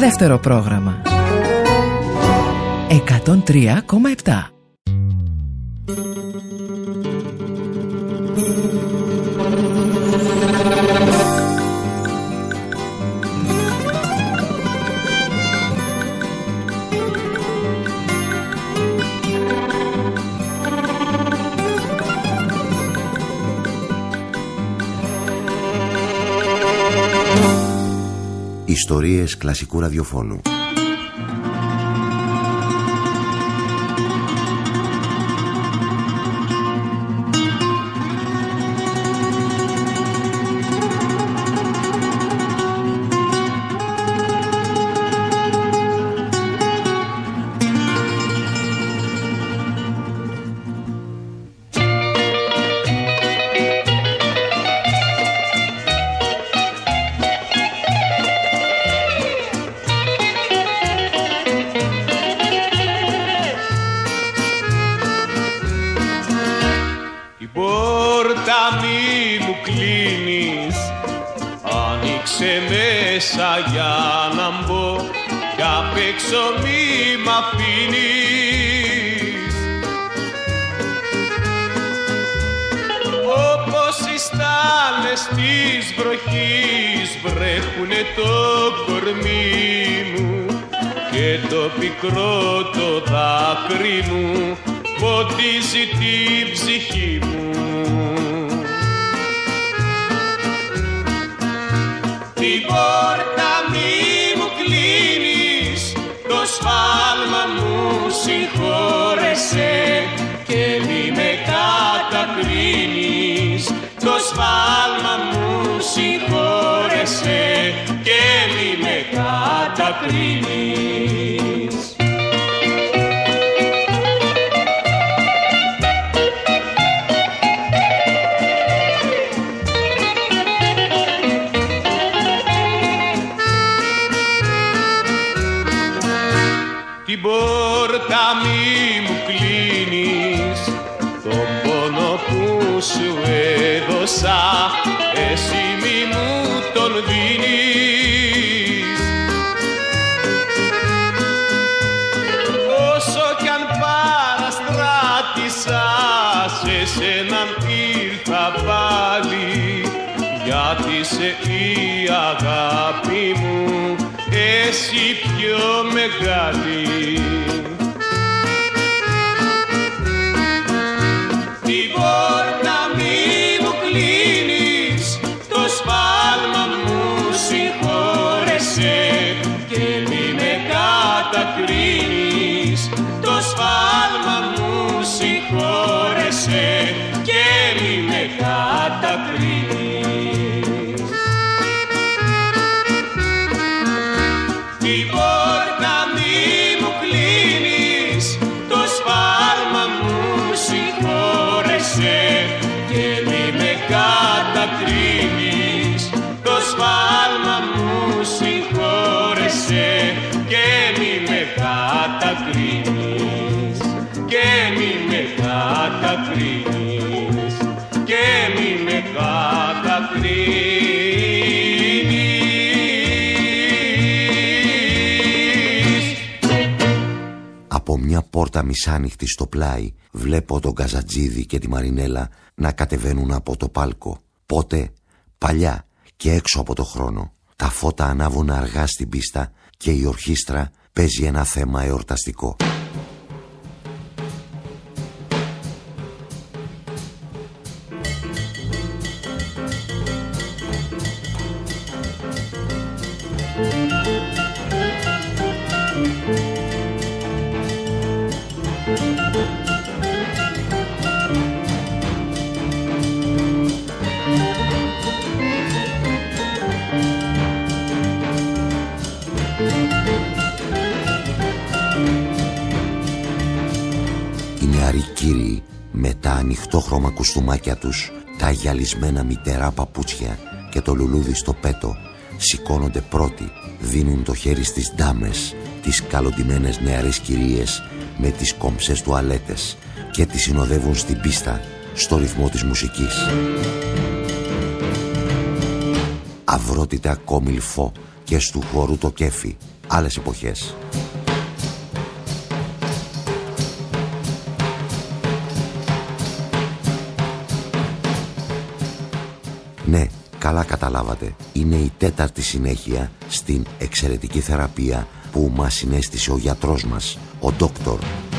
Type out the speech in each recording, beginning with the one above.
Δεύτερο πρόγραμμα 103,7. Ιστορίες κλασικού ραδιοφώνου. Για να μπω κι απ' έξω μη μ' αφήνεις. Όπως οι στάλες της βροχής βρέχουνε το κορμί μου και το πικρό το δάκρυ μου ποτίζει την ψυχή μου. Την πόρτα μη μου κλείνεις, το σφάλμα μου συγχώρεσαι και μη με κατακρίνεις. Το σφάλμα μου συγχώρεσαι και μη με κατακρίνεις. Την πόρτα μη μου κλείνεις, τον πόνο που σου έδωσα εσύ μη μου τον δίνεις. Όσο κι αν παραστράτησα σε σέναν ήρθα πάλι, γιατί είσαι η αγάπη μου εσύ πιο μεγάλη. Την πόρτα μη μου κλείνεις, το σφάλμα μου συγχώρεσαι και μη με κατακρίνεις. Το σφάλμα μου συγχώρεσαι και μη με κατακρίνεις. Την πόρτα μη μου κλείνεις, το σφάλμα μου συγχώρεσαι και μη με κατακρίνεις. Το σφάλμα μου συγχώρεσαι και μη με κατακρίνεις. Και μη με κατακρίνεις. Και μη με κατακρίνεις. Από μια πόρτα μισάνυχτη στο πλάι βλέπω τον Καζατζίδη και τη Μαρινέλα να κατεβαίνουν από το πάλκο. Πότε, παλιά και έξω από το χρόνο. Τα φώτα ανάβουν αργά στην πίστα και η ορχήστρα παίζει ένα θέμα εορταστικό. Οι νεαροί κύριοι με τα ανοιχτόχρωμα κουστούμάκια τους, τα γυαλισμένα μητερά παπούτσια και το λουλούδι στο πέτο σηκώνονται πρώτοι, δίνουν το χέρι στις ντάμες, τις καλοντημένες νεαρές κυρίες με τις κομψές τουαλέτες και τις συνοδεύουν στην πίστα στο ρυθμό της μουσικής. Αυρότητα κόμιλφο και στου χώρου το κέφι, άλλες εποχές. Ναι, καλά καταλάβατε. Είναι η τέταρτη συνέχεια στην εξαιρετική θεραπεία που μας συνέστησε ο γιατρός μας, ο Ντόκτορ.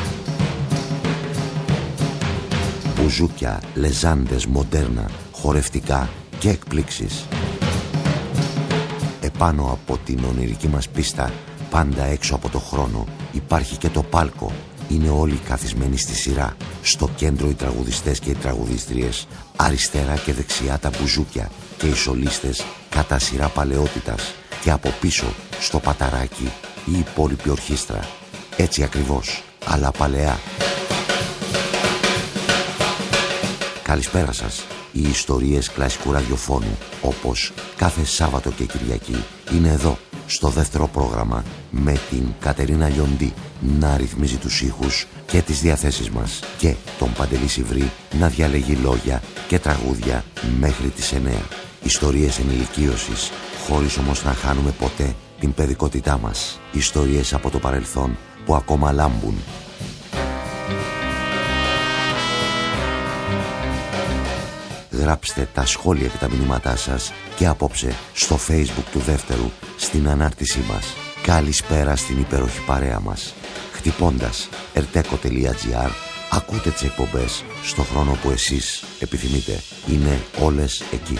Μπουζούκια, λεζάντες, μοντέρνα, χορευτικά και εκπλήξεις. Επάνω από την ονειρική μας πίστα, πάντα έξω από το χρόνο, υπάρχει και το πάλκο. Είναι όλοι καθισμένοι στη σειρά. Στο κέντρο οι τραγουδιστές και οι τραγουδίστριες, αριστερά και δεξιά τα μπουζούκια και οι σολίστες κατά σειρά παλαιότητας, και από πίσω στο παταράκι η υπόλοιπη ορχήστρα. Έτσι ακριβώς, αλλά παλαιά. Καλησπέρα σας. Οι ιστορίες κλασικού ραδιοφώνου, όπως κάθε Σάββατο και Κυριακή, είναι εδώ στο δεύτερο πρόγραμμα, με την Κατερίνα Λιοντή να ρυθμίζει τους ήχους και τις διαθέσεις μας, και τον Παντελή Σιβρή να διαλέγει λόγια και τραγούδια μέχρι τις 9. Ιστορίες ενηλικίωσης, χωρίς όμως να χάνουμε ποτέ την παιδικότητά μας. Ιστορίες από το παρελθόν που ακόμα λάμπουν. Γράψτε τα σχόλια και τα μηνύματά σας και απόψε στο Facebook του δεύτερου, στην ανάρτησή μας. Καλησπέρα στην υπέροχη παρέα μας. Χτυπώντας erteco.gr ακούτε τις εκπομπές στο χρόνο που εσείς επιθυμείτε. Είναι όλες εκεί.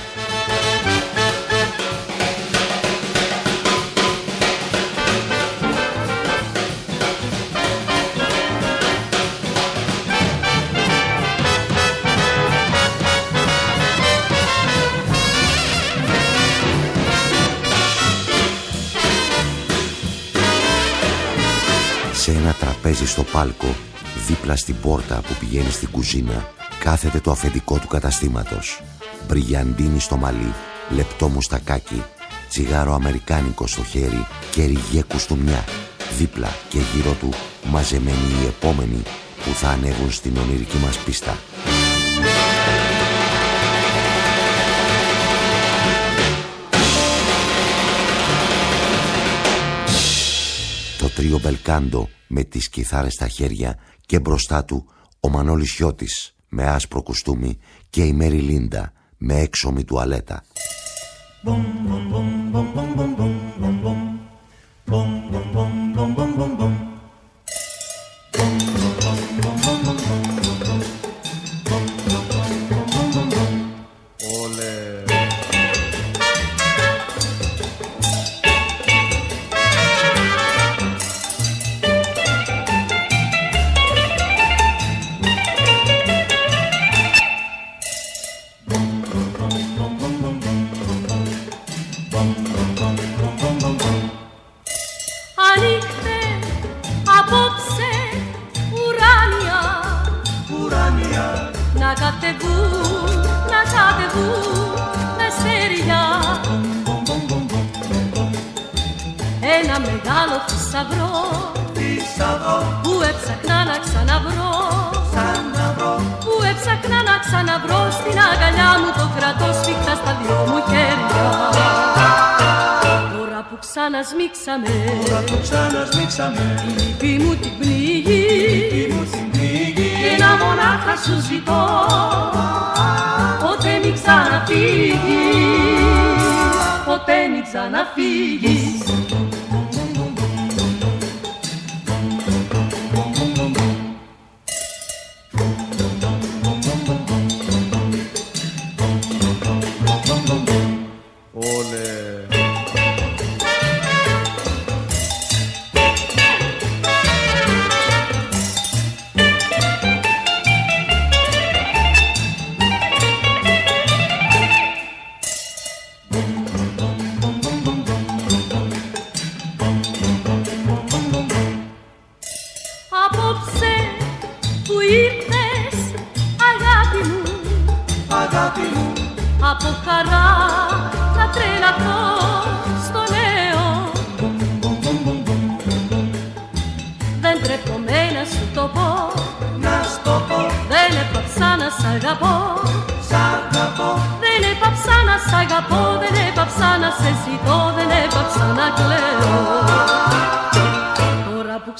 Σε ένα τραπέζι στο πάλκο, δίπλα στην πόρτα που πηγαίνει στην κουζίνα, κάθεται το αφεντικό του καταστήματος. Μπριγιαντίνι στο μαλλί, λεπτό μουστακάκι, τσιγάρο αμερικάνικο στο χέρι και ριγέ κουστούμια. Δίπλα και γύρω του μαζεμένοι οι επόμενοι που θα ανέβουν στην ονειρική μας πίστα. Το τρίο Μπελκάντο με τις κιθάρες στα χέρια, και μπροστά του ο Μανώλης Χιώτης με άσπρο κουστούμι και η Μέρι Λίντα με έξωμη τουαλέτα. Ένα μεγάλο θησαυρό που έψαχνα να ξαναβρω, που έψαχνα να ξαναβρω. Στην αγκαλιά μου το κρατώ σφιχτά στα δυο μου χέρια. Τώρα που ξανασμίξαμε, η λύπη μου την πνίγει, και ένα μονάχα σου ζητώ, ποτέ μη ξαναφύγεις, ποτέ μη ξαναφύγεις. Από χαρά θα τρελαθώ στο νέο. Δεν τρέπομαι να σου το πω, δεν έπαψα να σ' αγαπώ, δεν έπαψα να σ' αγαπώ, δεν έπαψα να σε ζητώ, δεν έπαψα ξανακλαίω. Τώρα που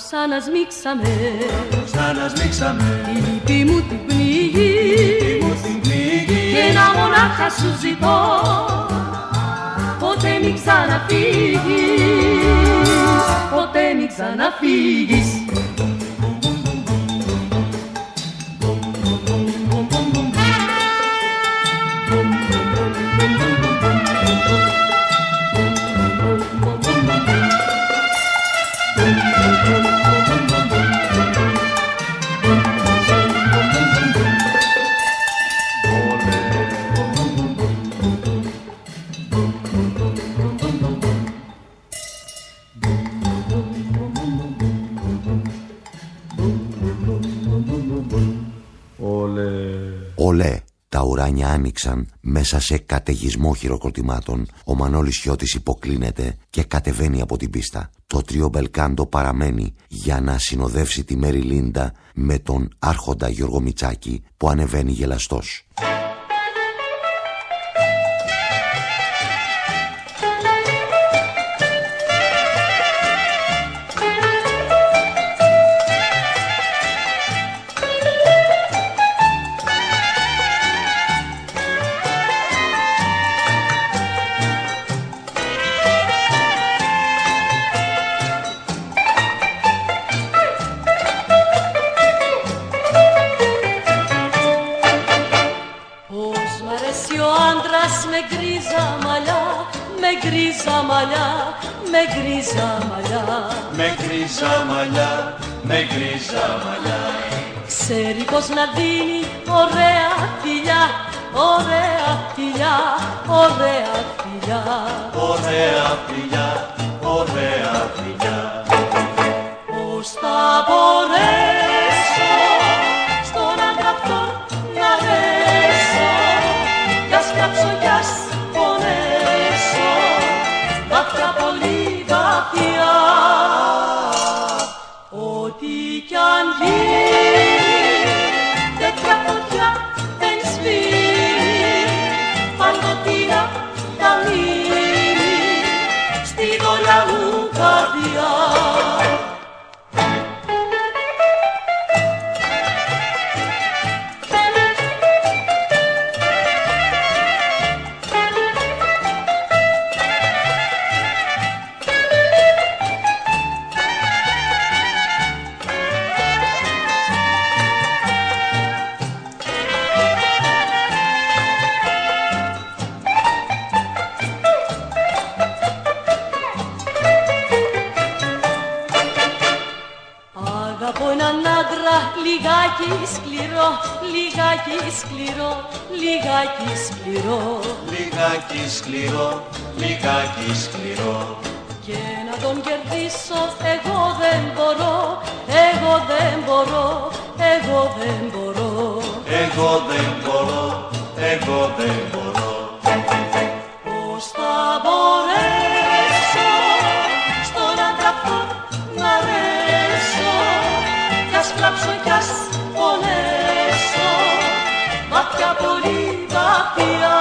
ξανασμίξαμε η λύπη μου την πνίγει και ένα μονάχα σου ζητώ, ποτέ μην ξαναφύγεις, ποτέ μην ξαναφύγεις. Ολέ, τα ουράνια άνοιξαν μέσα σε καταιγισμό χειροκροτημάτων. Ο Μανώλης Χιώτης υποκλίνεται και κατεβαίνει από την πίστα. Το τρίο Μπελκάντο παραμένει για να συνοδεύσει τη Μέρι Λίντα με τον άρχοντα Γιώργο Μητσάκη που ανεβαίνει γελαστός. Με γκρίζα μαλλιά. Ξέρει πως να δίνει ωραία φιλιά, ωραία φιλιά, ωραία φιλιά, ωραία φιλιά, ωραία φιλιά. Πώς θα μπορέσω στον άντρα αυτόν να αρέσω, κι ας κάψω κι ας πονέσω, βαθιά πολύ βαθιά. Ό,τι κι αν γίνει, τέτοια φωτιά δεν σβήνει, παντοτινά θα μείνει στη δόλια μου καρδιά. Λιγάκι σκληρό, λιγάκι σκληρό, λιγάκι σκληρό, λιγάκι σκληρό, λιγάκι σκληρό. Και να τον κερδίσω εγώ δεν μπορώ, εγώ δεν μπορώ, εγώ δεν μπορώ, εγώ δεν μπορώ, εγώ δεν μπορώ. Πώς θα μπορέσω στον άντρα αυτόν να αρέσω, κι ας κλάψω κι ας πονέσω, βαθιά πολύ βαθιά.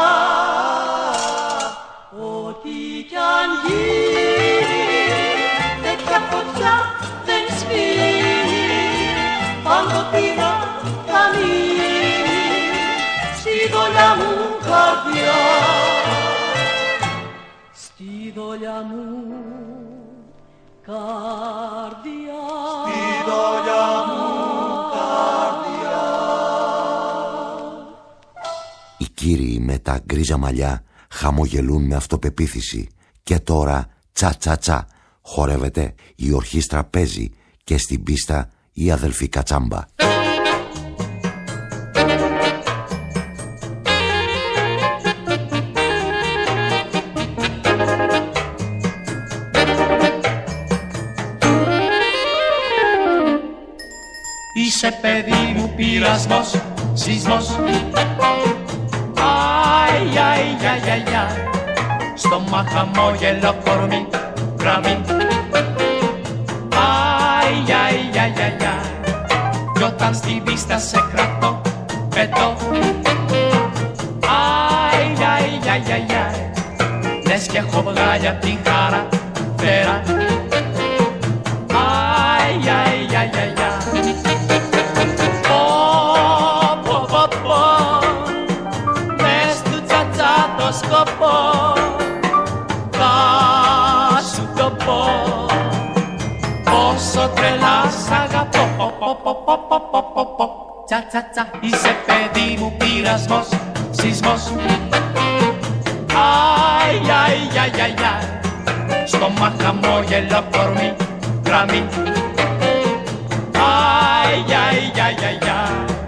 Ό,τι κι αν γίνει, τέτοια φωτιά δεν σβήνει, παντοτινά θα μείνει στη δόλια μου καρδιά, στη δόλια μου καρδιά, στη δόλια μου καρδιά. Οι κύριοι με τα γκρίζα μαλλιά χαμογελούν με αυτοπεποίθηση. Και τώρα τσα τσα τσα χορεύεται, η ορχήστρα παίζει και στην πίστα η αδελφή Κατσάμπα. Είσαι παιδί μου πειρασμός, σεισμός. Αι, αι, αι, αι, αι. Στόμα χαμόγελο κορμί, γραμμή. Αι, αι, αι, αι, αι. Κι όταν στην πίστα σε κρατώ, πετώ. Αι, αι, αι, αι, αι. Λες κι έχω βγάλει απ' την χαρά primavera. Ai, ai, ai, ai, ai. Po, po, po, po, μες του τσατσά το σκοπό, θα σου το πω, πόσο τρελά σ' αγαπώ. Τσα, τσα, τσα, είσαι παιδί μου πειρασμός, σεισμός. Ai, ai, ai, ai, ai, στόμα χαμόγελο κορμί, γραμμή. Ai, ai, ai, ai, ai.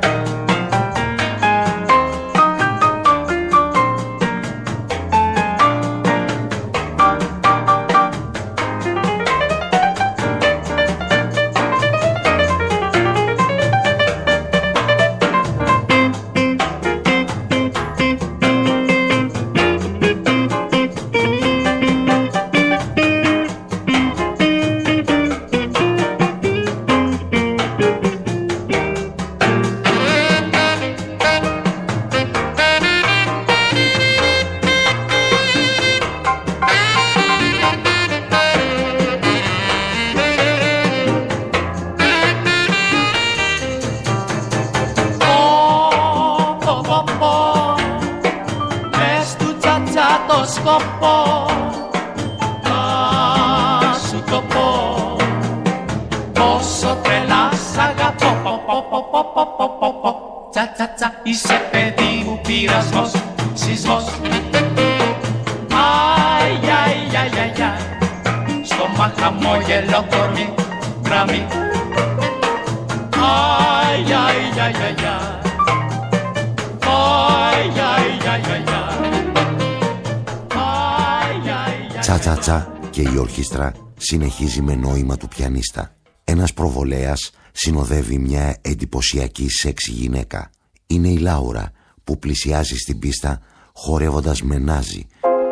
Είσαι παιδί μου πειρασμός, σεισμός. Ai, ai, ai, ai, ai, στόμα χαμόγελο κορμί, γραμμή. Ai, ai, ai, ai, ai, ai, ai, ai, ai. Τσα-τσα-τσα και η ορχήστρα συνεχίζει με νόημα του πιανίστα. Ένας προβολέας συνοδεύει μια εντυπωσιακή σεξι γυναίκα. Είναι η Λάουρα που πλησιάζει στην πίστα χορεύοντας μενάζι.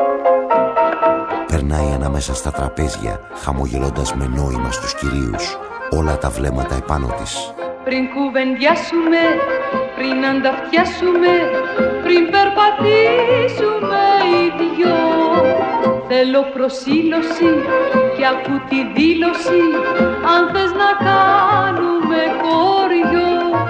Περνάει ανάμεσα στα τραπέζια χαμογελώντας με νόημα στους κυρίους, όλα τα βλέμματα επάνω της. Πριν κουβεντιάσουμε, πριν ανταυτιάσουμε, πριν περπατήσουμε οι δυο, θέλω προσήλωση και ακού τη δήλωση, αν θες να κάνουμε χωριό.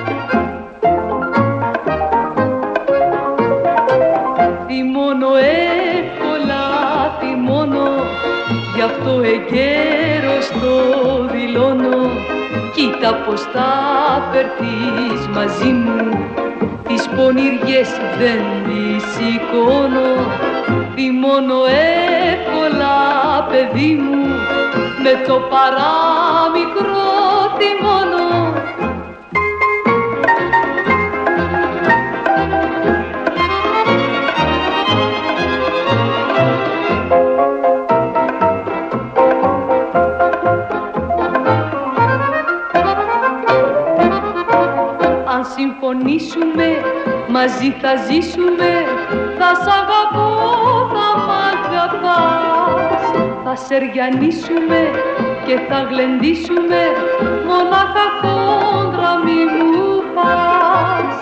Θυμώνω εύκολα, θυμώνω, γι' αυτό εγκαίρος το δηλώνω. Κοίτα πως θα φερθείς μαζί μου, τις πονηριές δεν τις σηκώνω. Θυμώνω εύκολα παιδί μου, με το παράμικρο θυμώνω. Συμφωνήσουμε, μαζί θα ζήσουμε, θα σ' αγαπώ, θα μ' αγαπάς. Θα σεριανίσουμε και θα γλεντήσουμε, μονάχα χόντρα μη μου πας.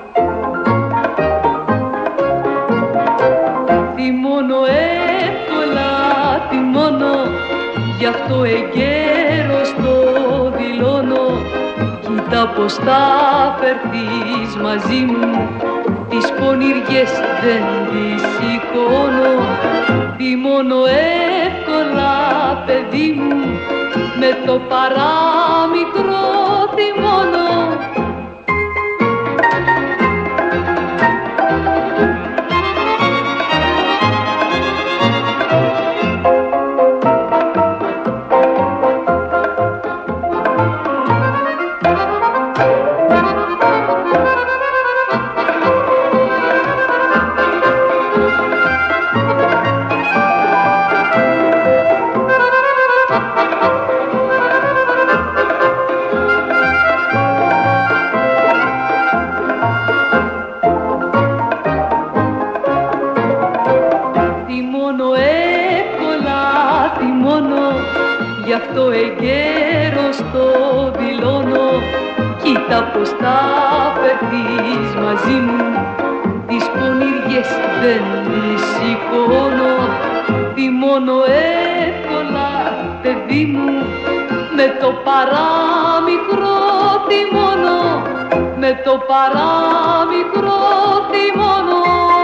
Θυμώνω εύκολα, θυμώνω, γι' αυτό εγκαίρος το δηλώνω. Κοίτα πως θα φερθείς μαζί μου, τις πονηριές δεν τις σηκώνω. Θυμώνω εύκολα παιδί μου, με το παράμικρο θυμώνω. Γι' αυτό εγκαίρος το δηλώνω. Κοίτα πως θα φερθείς μαζί μου, τις πονηριές δεν τις σηκώνω. Θυμώνω εύκολα, παιδί μου, με το παράμικρο τιμόνο, με το παράμικρο τιμόνο.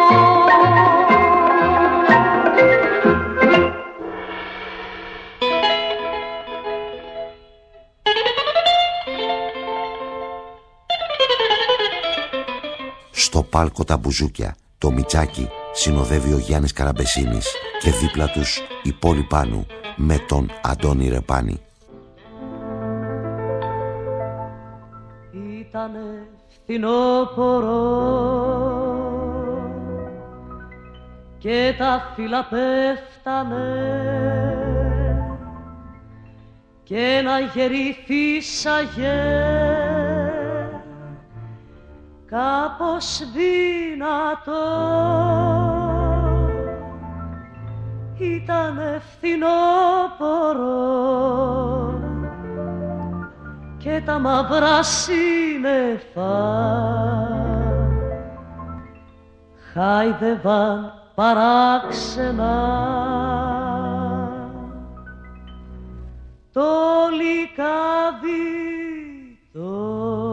Στο πάλκο τα μπουζούκια, το Μιτσάκι συνοδεύει ο Γιάννης Καραμπεσίνης και δίπλα τους η Πόλη Πάνου με τον Αντώνη Ρεπάνη. Ήτανε φθινόπωρο και τα φύλλα πέφτανε και ένα γερί φύσαγε κάπως δυνατό. Ήτανε φθινόπωρο και τα μαύρα σύννεφα χάιδευαν παράξενα το λυκάδι το.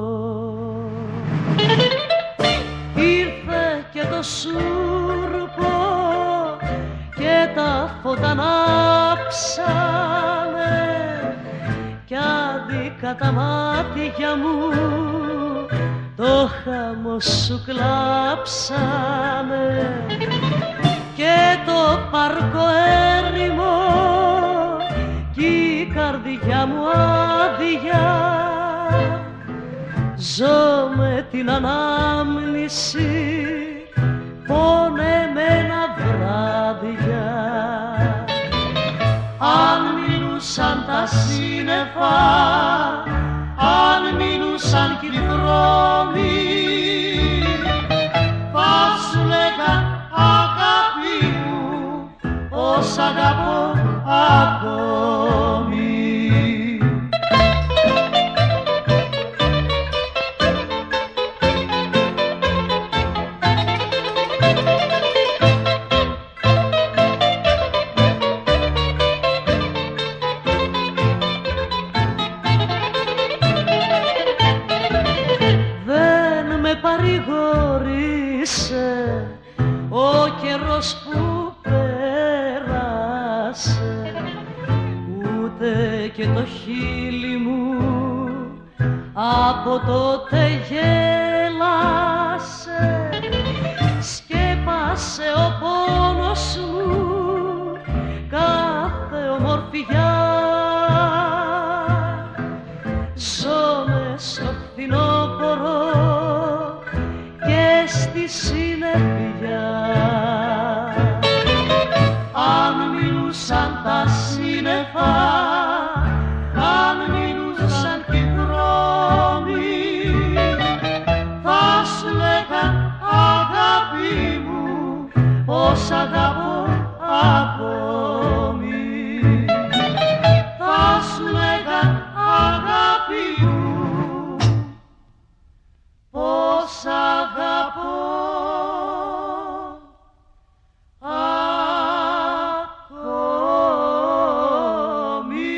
Ήρθε και το σούρπο και τα φώτα ανάψανε κι αντίκα τα μάτια μου το χαμό σου κλάψανε και το πάρκο έρημο κι η καρδιά μου άδεια. Ζω με την ανάμνηση πονεμένα βράδια. Αν μείνουσαν τα σύννεφα, αν μείνουσαν κι οι δρόμοι, θα σου λέγα αγάπη μου πως αγαπώ ακόμη. Ο καιρός που πέρασε, ούτε και το χείλη μου από τότε γέλασε. Σκέπασε ο πόνος μου κάθε ομορφιά. Ζω μες στο φθινόπωρο και στη συννεφιά. Αν μιλούσαν τα σύννεφα, αν μιλούσαν κι οι δρόμοι, θα σου λέγαν αγάπη μου πως αγαπώ ακόμη. Θα σου λέγαν αγάπη μου πως αγαπώ ακόμη.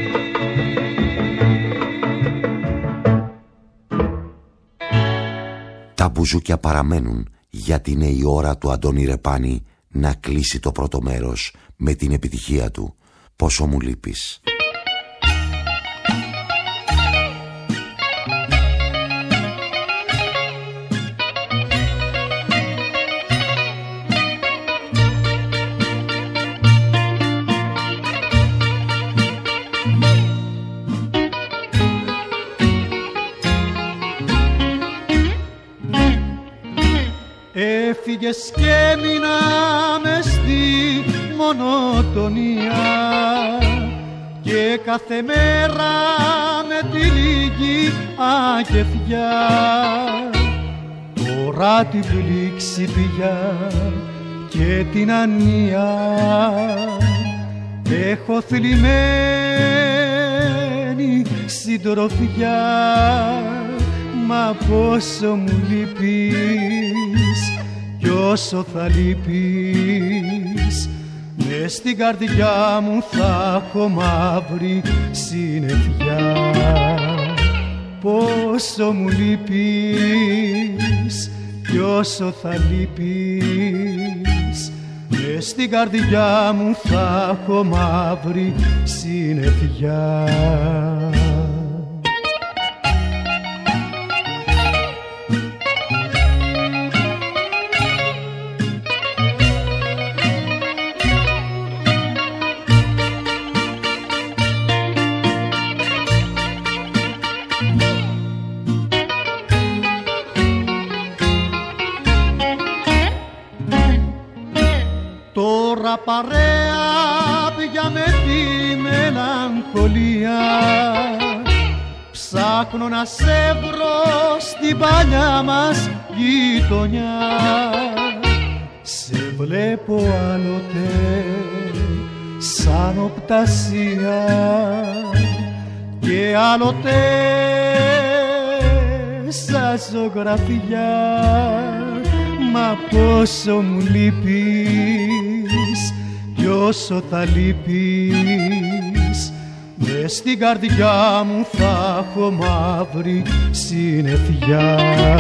Τα μπουζούκια παραμένουν γιατί είναι η ώρα του Αντώνη Ρεπάνη να κλείσει το πρώτο μέρος με την επιτυχία του «Πόσο μου λείπεις». Έφυγες και έμεινα μες στη μονοτονία και κάθε μέρα με τη λίγη αγεφιά τώρα την πλήξη πια και την ανία έχω θλιμμένη συντροφιά. Μα πόσο μου λείπεις κι όσο θα λείπεις μες στην καρδιά μου θα έχω μαύρη συννεφιά. Πόσο μου λείπεις κι όσο θα λείπεις, μες στην καρδιά μου θα έχω μαύρη συννεφιά. Τώρα παρέα πια με τη μελαγχολία, ψάχνω να σε βρω στην παλιά μας γειτονιά. Σε βλέπω άλλοτε σαν οπτασία και άλλοτε σαν ζωγραφιά. Μα πόσο μου λείπεις κι όσο θα λείπεις, μες στην καρδιά μου θα έχω μαύρη συννεφιά.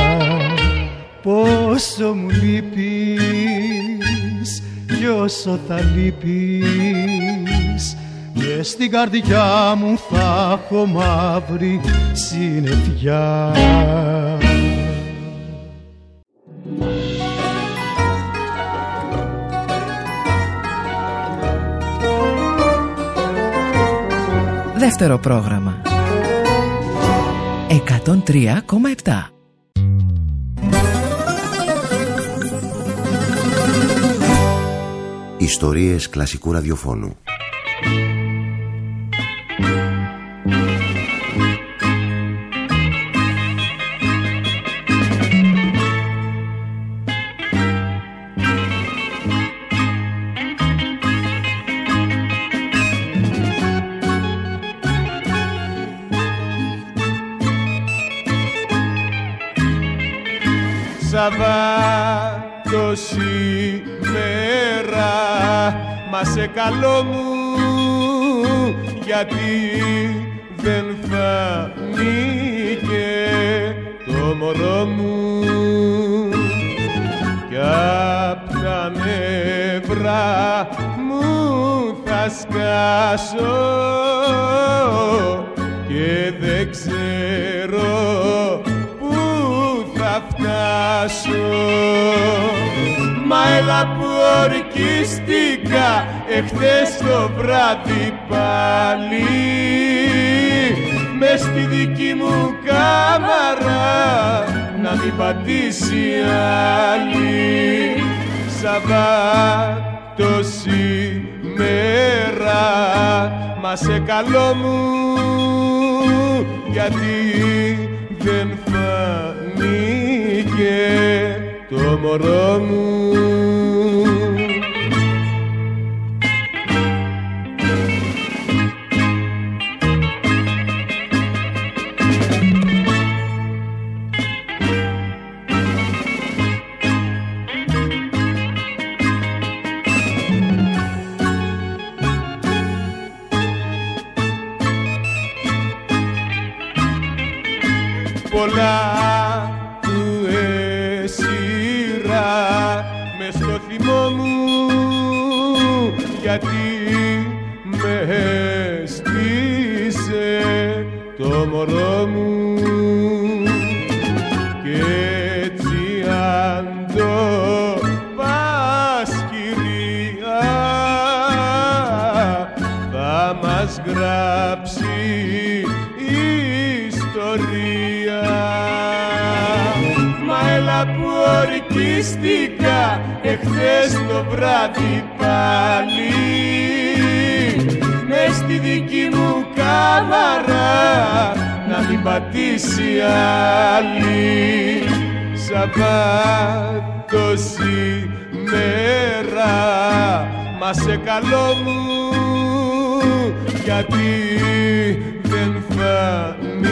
Πόσο μου λείπεις κι όσο θα λείπεις, μες στην καρδιά μου θα έχω μαύρη συννεφιά. Δεύτερο πρόγραμμα 103,7. Ιστορίες κλασικού ραδιοφώνου. Σαββάτο σήμερα, μα σε καλό μου, γιατί δεν φανήκε το μωρό μου. Κι απ' τα νεύρα μου θα σκάσω και δεν ξέρω θα φτάσω. Μα έλα που ορκίστηκα εχθές το βράδυ πάλι, μες στη δική μου κάμαρα να μην πατήσει άλλη. Σαββάτο σήμερα, μα σε καλό μου, γιατί δεν φανήκε το μωρό μου. Πολλά του εσύρα μες στο θυμό μου, γιατί με στήσε το μωρό μου. Κι έτσι αν το πας κυρία, θα μας γράψει ιστορία. Μα έλα που ορκίστηκα εχθές το βράδυ πάλι, μες στη δική μου κάμαρα να μην πατήσει άλλη. Σαββάτο σήμερα, μα σε καλό μου, γιατί δεν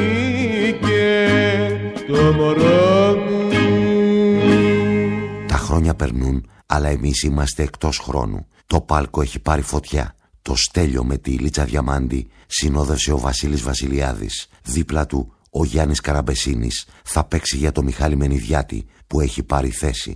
φανήκε το μωρό μου. Τα χρόνια χρόνια περνούν, αλλά εμείς είμαστε εκτός χρόνου. Το πάλκο έχει πάρει φωτιά. Το Στέλιο με τη Λίτσα Διαμάντη συνόδευσε ο Βασίλης Βασιλιάδης. Δίπλα του ο Γιάννης Καραμπεσίνης θα παίξει για το Μιχάλη Μενιδιάτη που έχει πάρει θέση.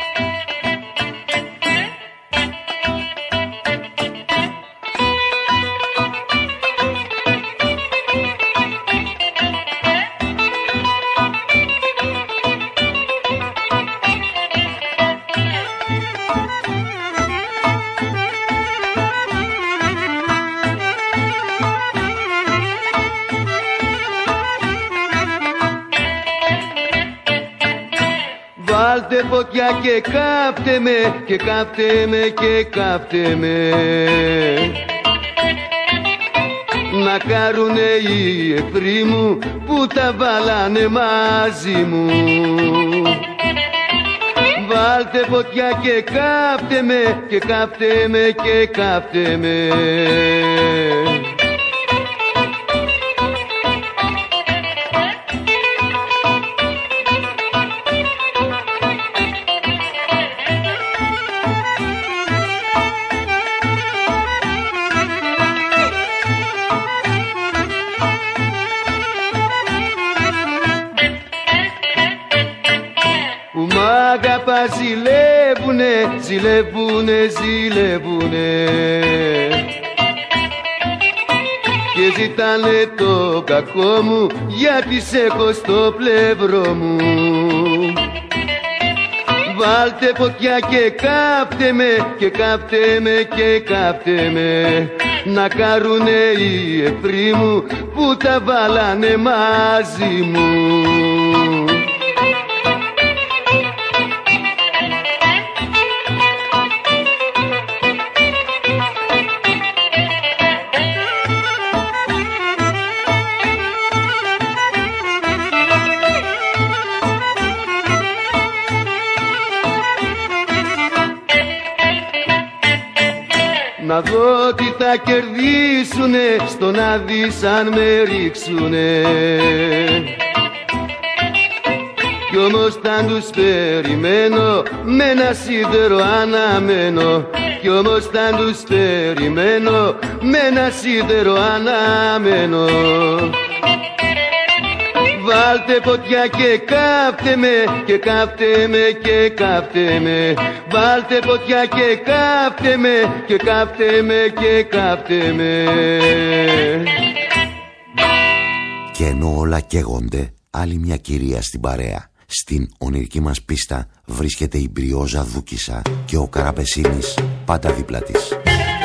Βάλτε φωτιά και κάψτε με, και κάψτε με, και κάψτε με. Να κάρουνε οι εχθροί μου που τα βάλανε μαζί μου. Βάλτε φωτιά και κάψτε με, και κάψτε με, και κάψτε με. Ζηλεύουνε, ζηλεύουνε, ζηλεύουνε και ζητάνε το κακό μου γιατί σε έχω στο πλευρό μου. Βάλτε φωτιά και κάψτε με, και κάψτε με, και κάψτε με. Να κάρουνε οι εχθροί μου που τα βάλανε μαζί μου. Να δω τι θα κερδίσουνε, στον άδει σαν με ρίξουνε. Κι όμως θα τους περιμένω, με ένα σίδερο αναμένω. Κι όμως θα τους περιμένω, με ένα σίδερο αναμένω. Βάλτε φωτιά και κάψτε με, και κάψτε με, και κάψτε με. Βάλτε φωτιά και κάψτε με, και κάψτε με, και κάψτε με. Και ενώ όλα καίγονται, άλλη μια κυρία στην παρέα. Στην ονειρική μας πίστα βρίσκεται η Μπριόζα Δούκισσα και ο Καραμπεσίνης πάντα δίπλα της.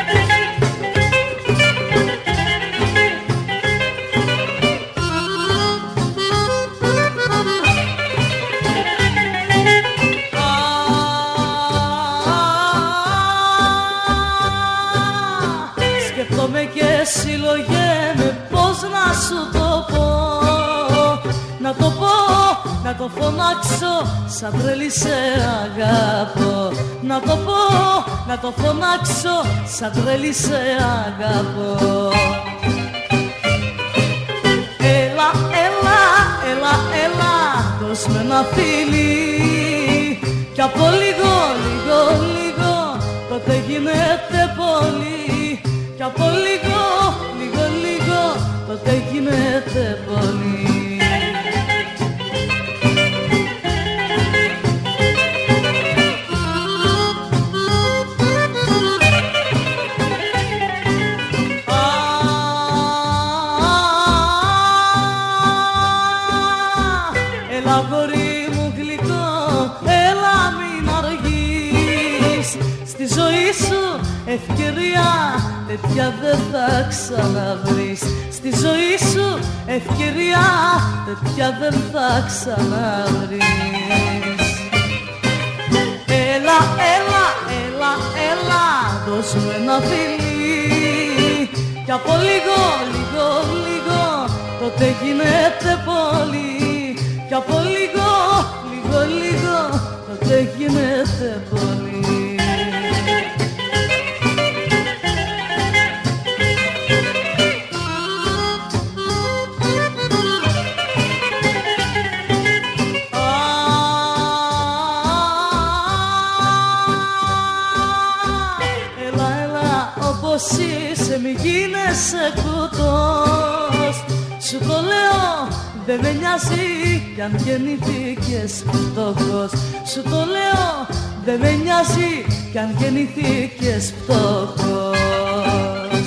Να το φωνάξω σαν τρελή σε αγάπω. Να το πω, να το φωνάξω σαν τρελή σε αγάπω. Έλα, έλα, έλα, έλα, δώσ' με ένα φίλι. Κι από λίγο, λίγο, λίγο, τότε γίνεται πολύ. Κι από λίγο, λίγο, λίγο, τότε γίνεται πολύ. Ευκαιρία τέτοια δεν θα ξαναβρεις. Στη ζωή σου ευκαιρία τέτοια δεν θα ξαναβρεις. Έλα, έλα, έλα, έλα, δώσ' μου ένα φιλί. Κι από λίγο, λίγο, λίγο, τότε γίνεται πολύ. Κι από λίγο, λίγο, λίγο, τότε γίνεται πολύ. σε μη γίνεσαι κουτός. Σου το λέω, δεν με νοιάζει κι αν γεννηθήκες φτωχός. Σου το λέω, δεν με νοιάζει κι αν γεννηθήκες φτωχός.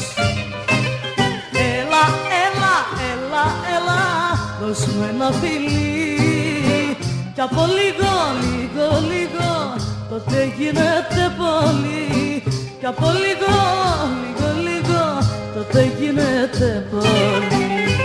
Έλα, έλα, έλα, έλα, δώσ' μου ένα φιλί κι από λίγο, λίγο, λίγο τότε γίνεται πολύ. Κι από λίγο, λίγο, λίγο τότε γίνεται πολύ.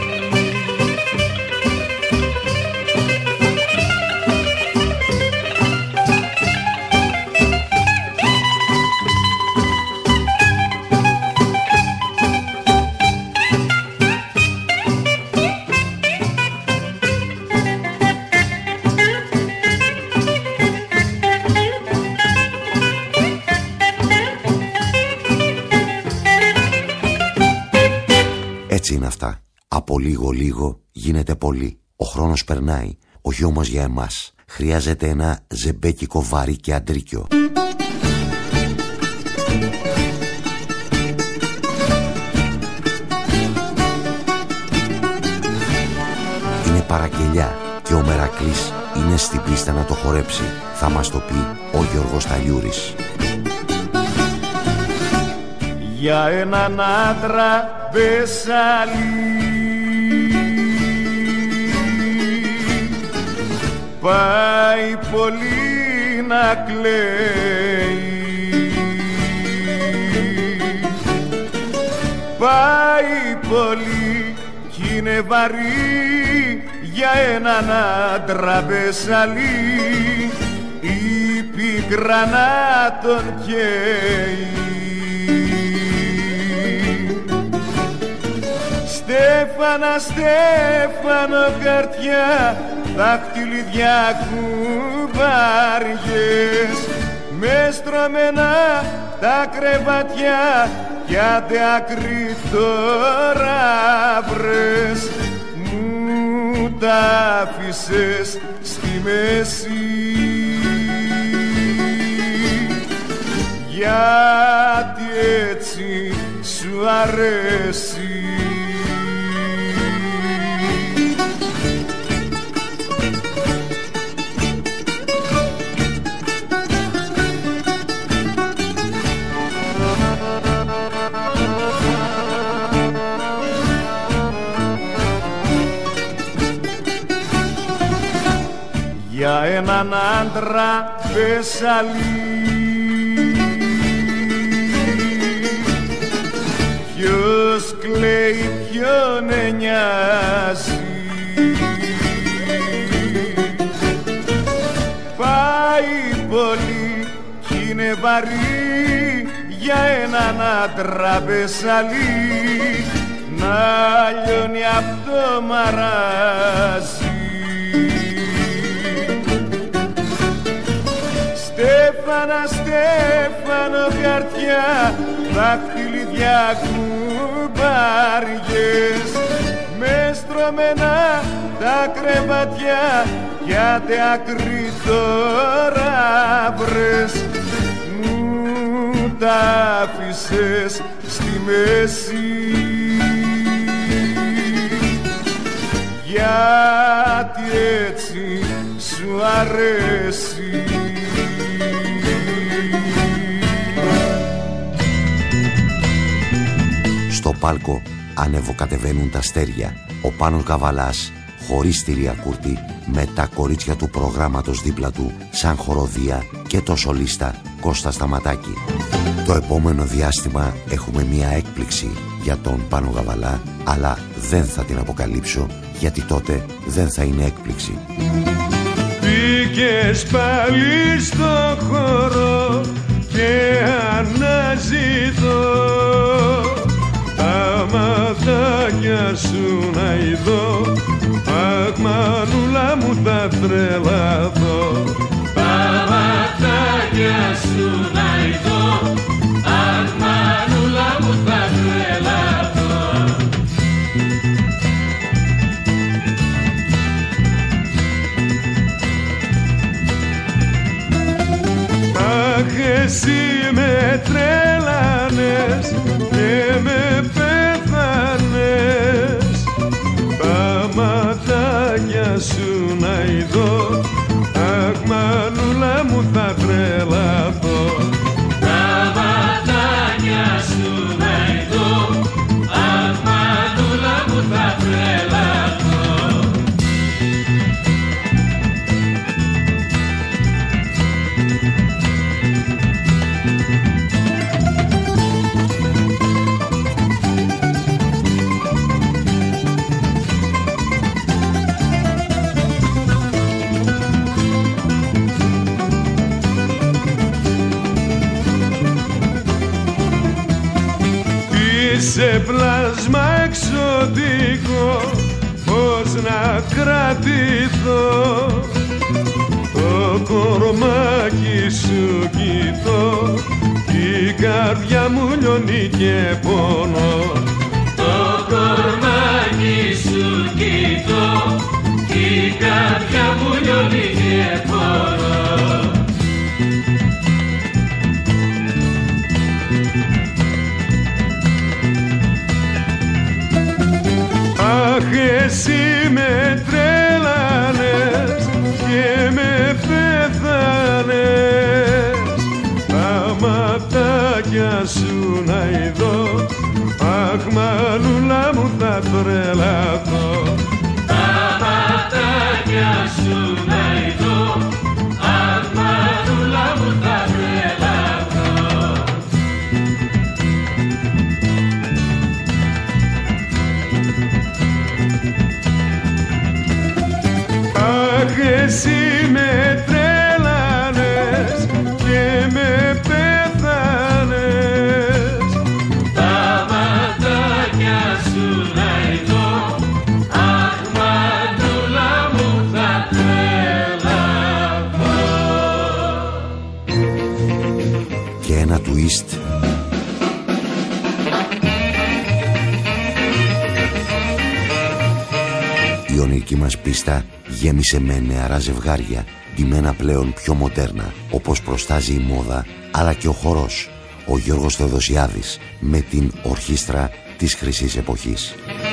Έτσι είναι αυτά. Από λίγο λίγο γίνεται πολύ. Ο χρόνος περνάει, όχι όμως για εμάς. Χρειάζεται ένα ζεμπέκικο βαρύ και αντρίκιο. Είναι παραγγελιά και ο Μερακλής είναι στην πίστα να το χορέψει. Θα μας το πει ο Γιώργος Ταλιούρης. Για έναν άντρα Μπεσαλή πάει πολύ να κλαίει, πάει πολύ κι είναι βαρύ για έναν άντρα Μπεσαλή, η πίκρα να τον καίει. Στέφανα, Στέφανο χαρτιά, δάχτυλιδιά κουμπάριες, με στρωμένα τα κρεβατιά κι άντε άκρη τώρα βρες. Μου τα άφησες στη μέση, γιατί έτσι σου αρέσει. Για έναν άντρα Μπεσαλή, ποιος κλαίει ποιον νοιάζει, πάει πολύ κι είναι βαρύ για έναν άντρα Μπεσαλή, να λιώνει απ' το μαράζι. Στέφανα, Στέφανο χαρτιά, δάχτυλιδιά κουμπάριες, με στρωμένα τα κρεβατιά κι άντε άκρη τώρα βρες. Μου τα άφησες στη μέση, γιατί έτσι σου αρέσει. Στο πάλκο ανεβοκατεβαίνουν τα αστέρια. Ο Πάνος Γαβαλάς χωρίς τη Ρία Κούρτη, με τα κορίτσια του προγράμματος δίπλα του σαν χοροδία και το σολίστα Κώστα Σταματάκη. Το επόμενο διάστημα έχουμε μία έκπληξη για τον Πάνο Γαβαλά, αλλά δεν θα την αποκαλύψω γιατί τότε δεν θα είναι έκπληξη. Μπήκες πάλι στο χώρο και αναζητώ τα ματάκια σου να ειδώ. Αχ, μανούλα μου, θα τρελαθώ. Τα ματάκια σου να ειδώ. Αχ, μανούλα μου, θα τρελαθώ. Αχ, εσύ με τρέλανες και με σε πλάσμα εξωτικό, πώς να κρατηθώ. Το κορμάκι σου κοιτώ, η καρδιά μου λιώνει και πονώ. Το κορμάκι σου κοιτώ, η καρδιά μου λιώνει και πονώ. Αχ, εσύ με τρέλανες και με πέθανες, τα ματάκια σου να ειδώ, αχ, μανούλα μου θα τρελαθώ. Τα ματάκια σου να ειδώ, αχ, μανούλα μου θα τρελαθώ. Αχ, εσύ με τρέλανες και με πέθανες, τα ματάκια σου να ειδώ, αχ, μανούλα μου θα τρελαθώ. Και ένα twist. Η ονειρική μας πίστα γέμισε με νεαρά ζευγάρια, ντυμένα πλέον πιο μοντέρνα, όπως προστάζει η μόδα, αλλά και ο χορός, ο Γιώργος Θεοδοσιάδης, με την ορχήστρα της χρυσής εποχής.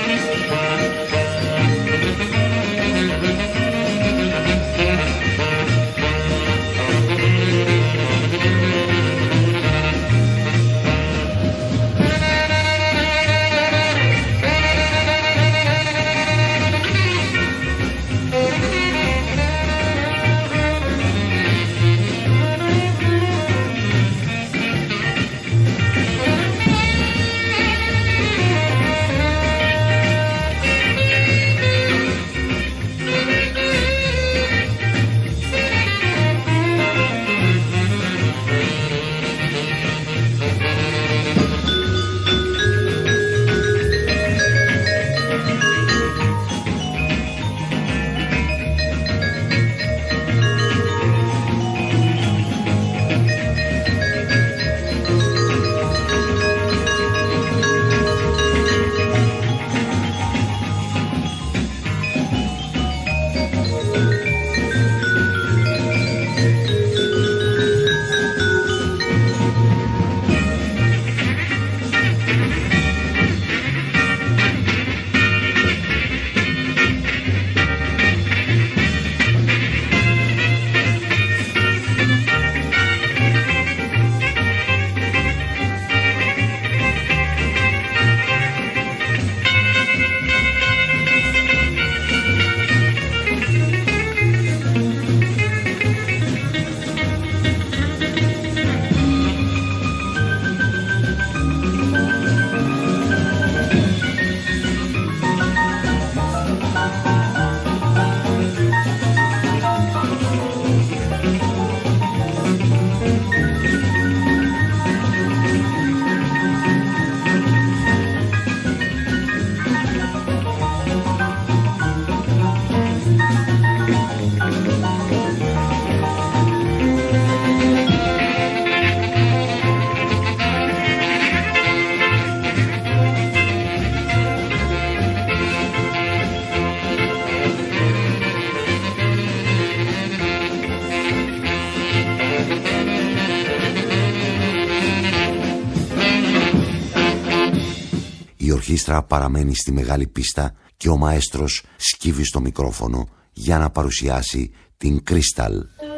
Η ορχήστρα παραμένει στη μεγάλη πίστα και ο μαέστρος σκύβει στο μικρόφωνο για να παρουσιάσει την Κρίσταλ.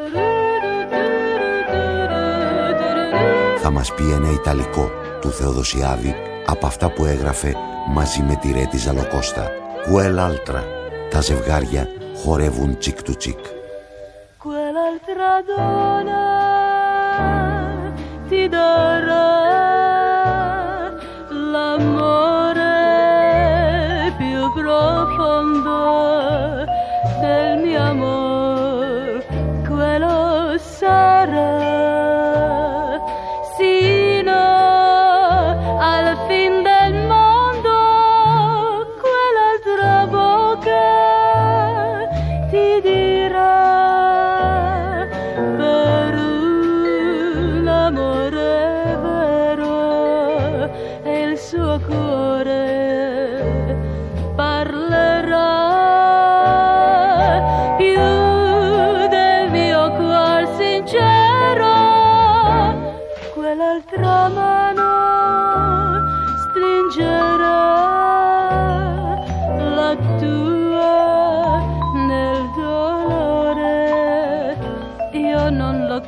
Θα μας πει ένα Ιταλικό του Θεοδοσιάδη από αυτά που έγραφε μαζί με τη Ρέτη Ζαλοκώστα. Quell'altra. Τα ζευγάρια χορεύουν τσικ του τσικ. Quell'altra donna ti darà l'amore più profondo del mio amor. Quello sarà sino al fin del mondo.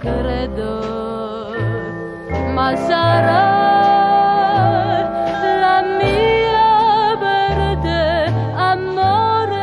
credo, ma sarà la mia verde amore.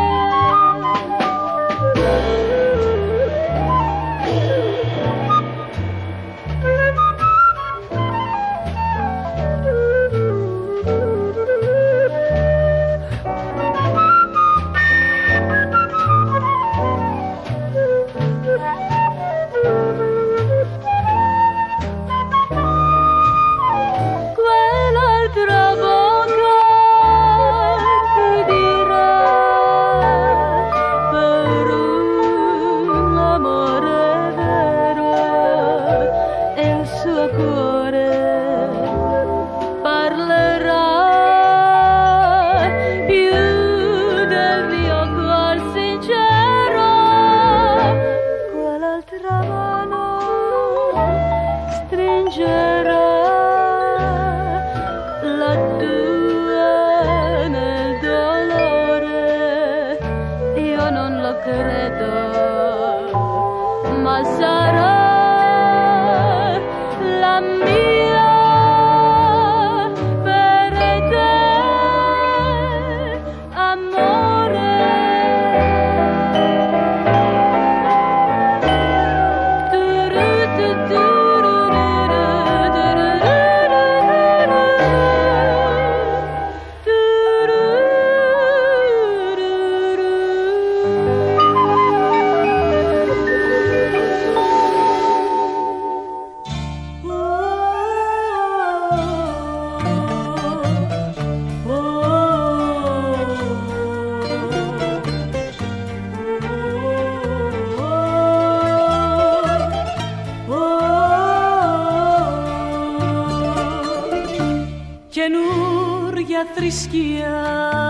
Καινούρια θρησκεία,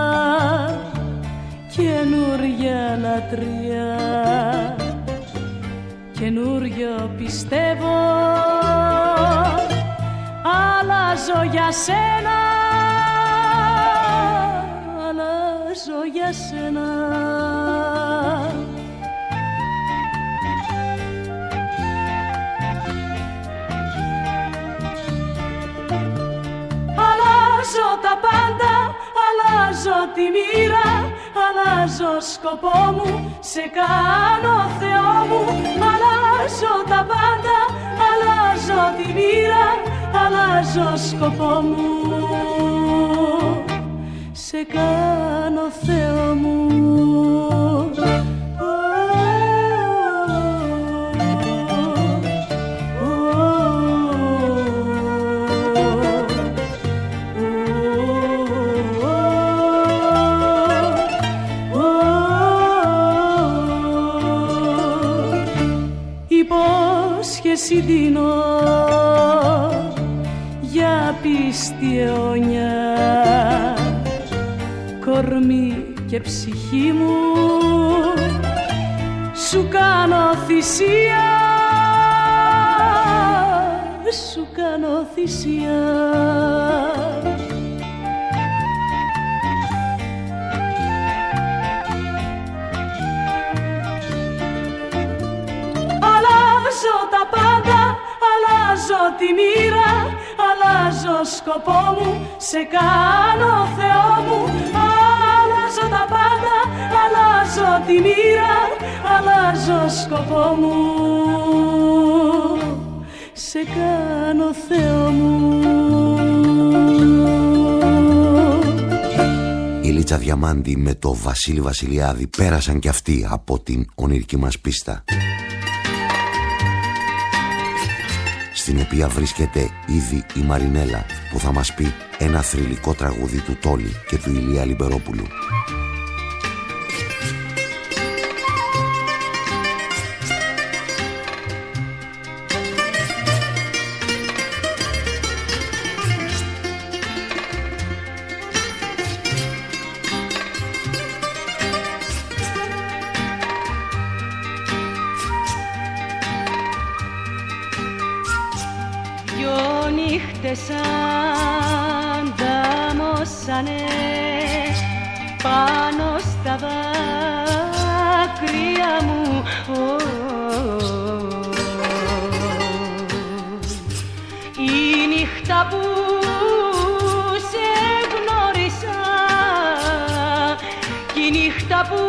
καινούρια λατρεία, καινούριο πιστεύω, αλλάζω για σένα, αλλάζω για σένα. Αλλάζω τα πάντα, αλλάζω τη μοίρα, αλλάζω σκοπό μου, σε κάνω Θεό μου. Αλλάζω τα πάντα, αλλάζω τη μοίρα, αλλάζω σκοπό μου, σε κάνω Θεό μου. Υπόσχεση δίνω για πίστη αιώνια, κορμί και ψυχή μου σου κάνω θυσία, σου κάνω θυσία. Αλλάζω τα πάντα, αλλάζω τη μοίρα, αλλάζω σκοπό μου, σε κάνω Θεό μου. Αλλάζω τα πάντα, αλλάζω τη μοίρα, αλλάζω σκοπό μου, σε κάνω Θεό μου. Η Λίτσα Διαμάντη με το Βασίλη Βασιλιάδη πέρασαν κι αυτοί από την ονειρική μας πίστα, στην οποία βρίσκεται ήδη η Μαρινέλα, που θα μας πει ένα θρυλικό τραγούδι του Τόλι και του Ηλία Λιμπερόπουλου. Ανταμώσανε πάνω στα δάκρυα μου, νύχτα που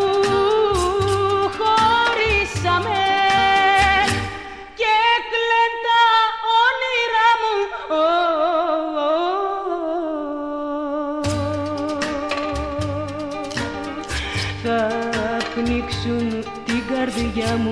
χωρίσαμε και κλαιν τα όνειρά μου, θα πνίξουν την καρδιά μου.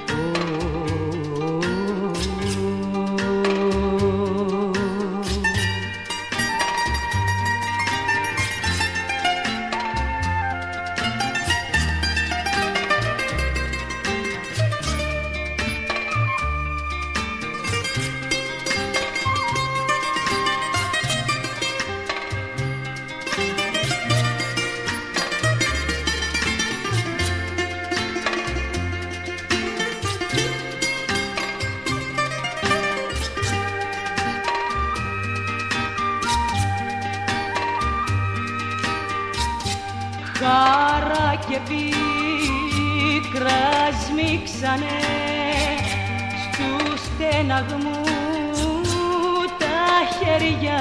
Χαρά και πίκρα σμίξανε στους στεναγμού τα χέρια.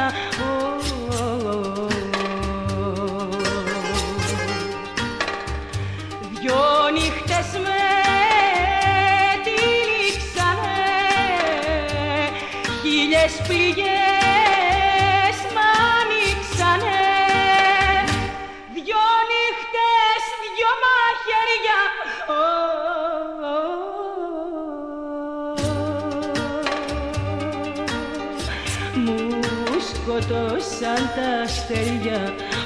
Δυο νύχτες με τυλίξανε, χίλιες πληγές μ' ανοίξανε. Δυο νύχτες, δυο μαχαίρια, μου σκοτώσαν τα αστέρια.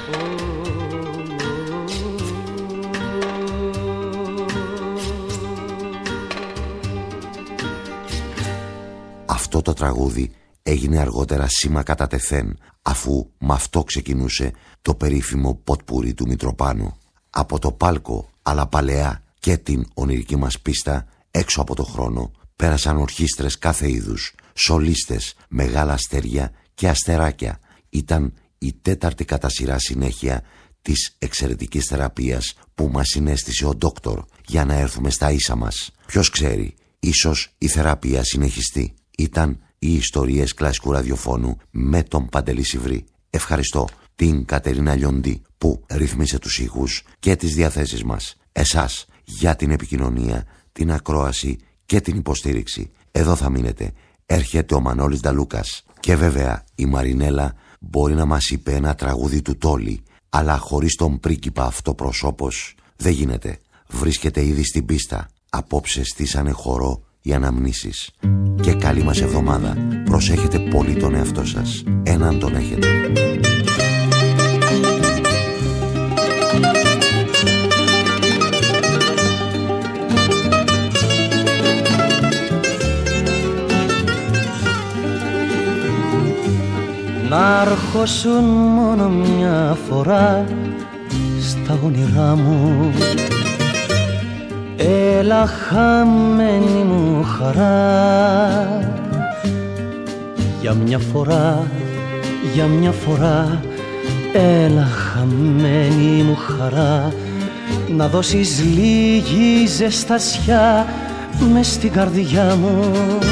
Αυτό το τραγούδι έγινε αργότερα σήμα κατά τεθέν, αφού με αυτό ξεκινούσε το περίφημο ποτπουρί του Μητροπάνου. Από το πάλκο, αλλά παλαιά, και την ονειρική μας πίστα, έξω από το χρόνο, πέρασαν ορχήστρες κάθε είδους, σολίστες, μεγάλα αστέρια και αστεράκια. Ήταν η τέταρτη κατά σειρά συνέχεια της εξαιρετικής θεραπείας που μας συνέστησε ο ντόκτορ για να έρθουμε στα ίσα μας. Ποιος ξέρει, ίσως η θεραπεία συνεχιστεί. Ήταν οι ιστορίες κλασικού ραδιοφώνου με τον Παντελή Σιβρή. Ευχαριστώ την Κατερίνα Λιοντή που ρύθμισε τους ήχους και τις διαθέσεις μας. Εσάς για την επικοινωνία, την ακρόαση και την υποστήριξη. Εδώ θα μείνετε. Έρχεται ο Μανώλης Νταλούκας. Και βέβαια η Μαρινέλα μπορεί να μας είπε ένα τραγούδι του Τόλι, αλλά χωρίς τον πρίγκιπα αυτό προσώπος δεν γίνεται. Βρίσκεται ήδη στην πίστα. Απόψε στήσανε χορό οι αναμνήσεις. Και καλή μας εβδομάδα. Προσέχετε πολύ τον εαυτό σας. Έναν τον έχετε. Να αρχώσουν μόνο μια φορά στα όνειρά μου, έλα χαμένη μου χαρά. Για μια φορά, έλα χαμένη μου χαρά, να δώσεις λίγη ζεστασιά μες στην καρδιά μου.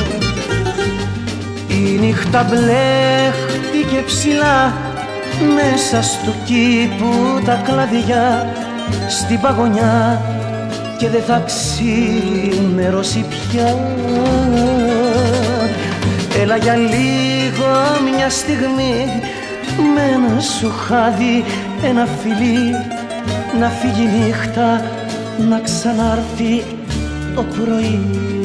Η νύχτα μπλέχτηκε ψηλά μέσα στο κήπου τα κλαδιά, στην παγωνιά, και δεν θα ξημερώσει πια. Έλα για λίγο μια στιγμή με ένα σου χάδι, ένα φιλί, να φύγει η νύχτα, να ξανάρθει το πρωί.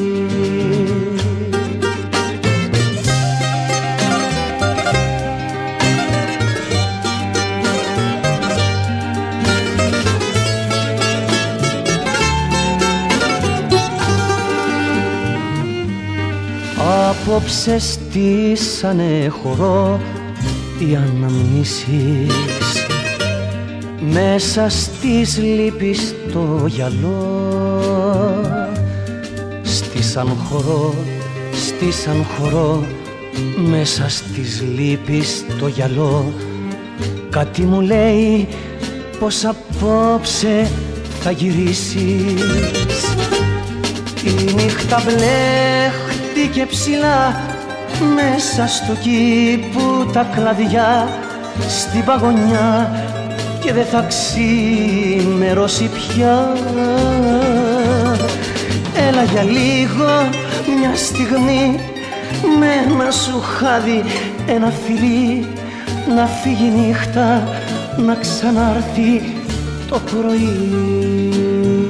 Απόψε στήσανε χορό οι αναμνήσεις, μέσα στις λύπης το γυαλό. Στήσαν χορό, μέσα στις λύπης το γυαλό. Κάτι μου λέει πως απόψε θα γυρίσεις. Η νύχτα μπλέχτηκε ψηλά μέσα στο κήπου τα κλαδιά, στην παγωνιά, και και δεν θα ξημερώσει πια. Έλα για λίγο, μια στιγμή, με ένα σου χάδι, ένα φιλί, να φύγει νύχτα, να ξανάρθει το πρωί.